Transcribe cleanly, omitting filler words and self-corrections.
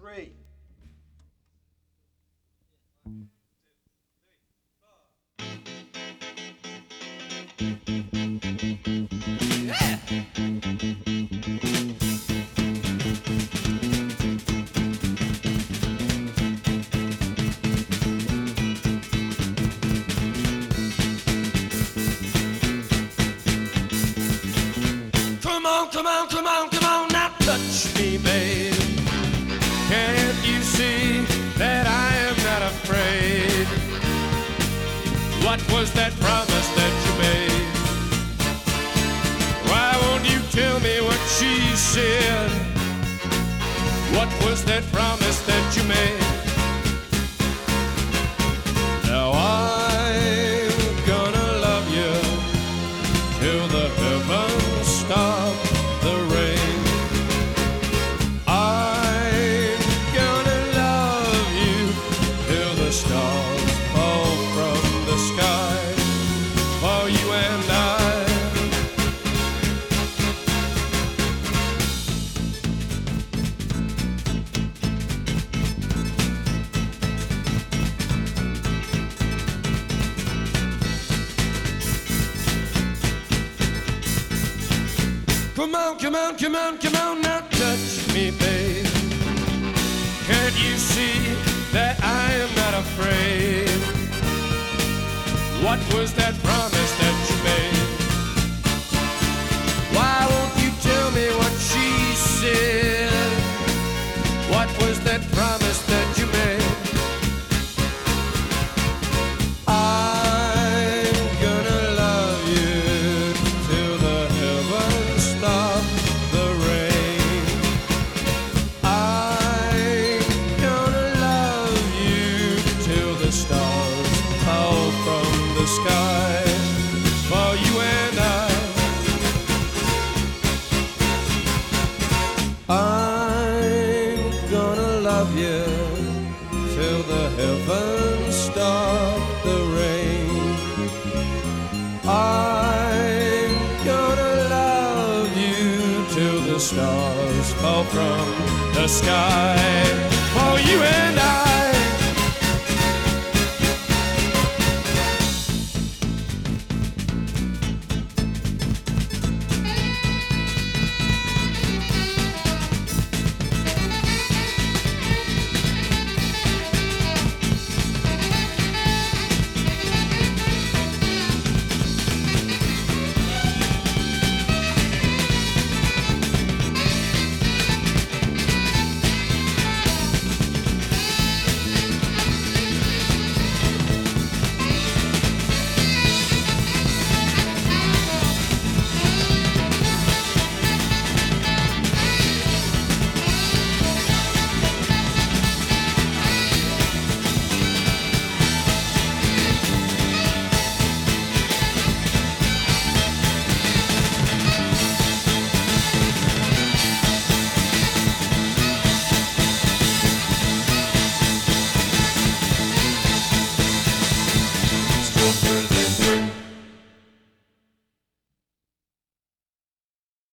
three. Come on, come on, come on, come on, now touch me, babe. Can't you see that I am not afraid? What was that promise that you made? Why won't you tell me what she said? What was that promise that you made? Now I'm gonna love you till the heavens stop the rain. I'm gonna love you till the stars fall from the sky for you and I. Come on, come on, come on, come on, now touch me, babe. Can't you see that I am not afraid? What was that promise that you made? Why won't you tell me what she said? What was that promise that you made? Stars fall from the sky for you and I'm gonna love you till the heavens stop the rain. I'm gonna love you till the stars fall from the sky for you and